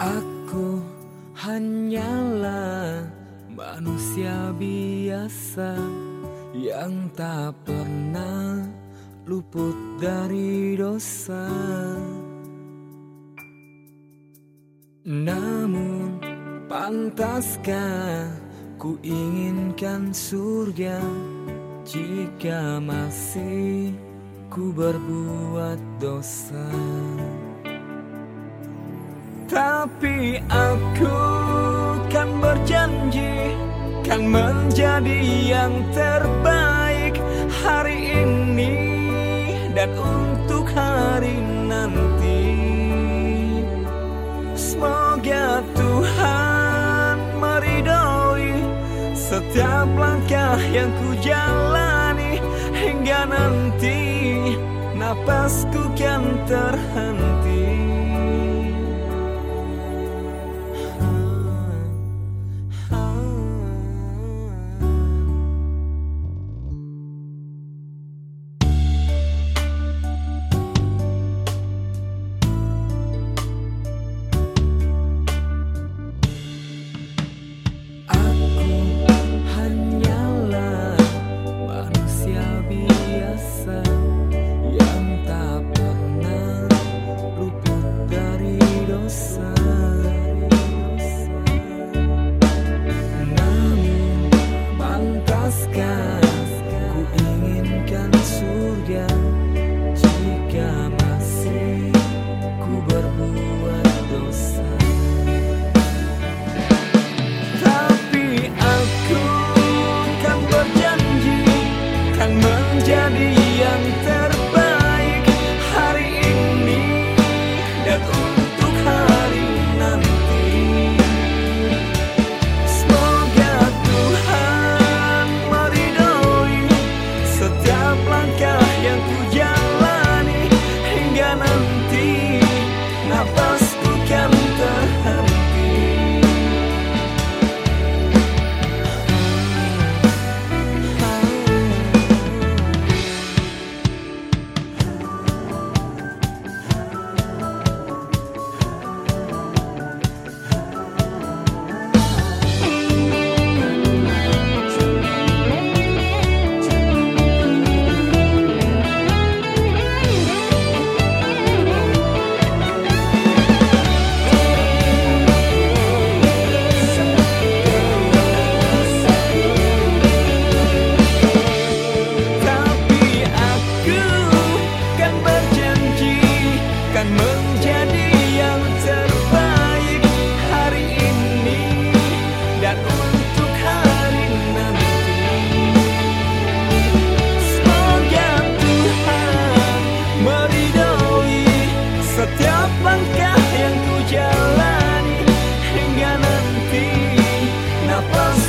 Aku hanyalah manusia biasa yang tak pernah luput dari dosa. Namun pantaskah ku inginkan surga jika masih ku berbuat dosa? Tapi aku kan berjanji kan menjadi yang terbaik hari ini dan untuk hari nanti. Semoga Tuhan meridhoi setiap langkah yang ku jalani hingga nanti napasku kan terhenti. Menjadi yang terbaik hari ini dan untuk hari nanti. Semoga Tuhan meridhoi setiap langkah yang ku jalani hingga nanti napasku kan terhenti. Menjadi yang terbaik hari ini dan untuk hari nanti. Semoga Tuhan meridhoi setiap langkah yang ku jalani hingga nanti napas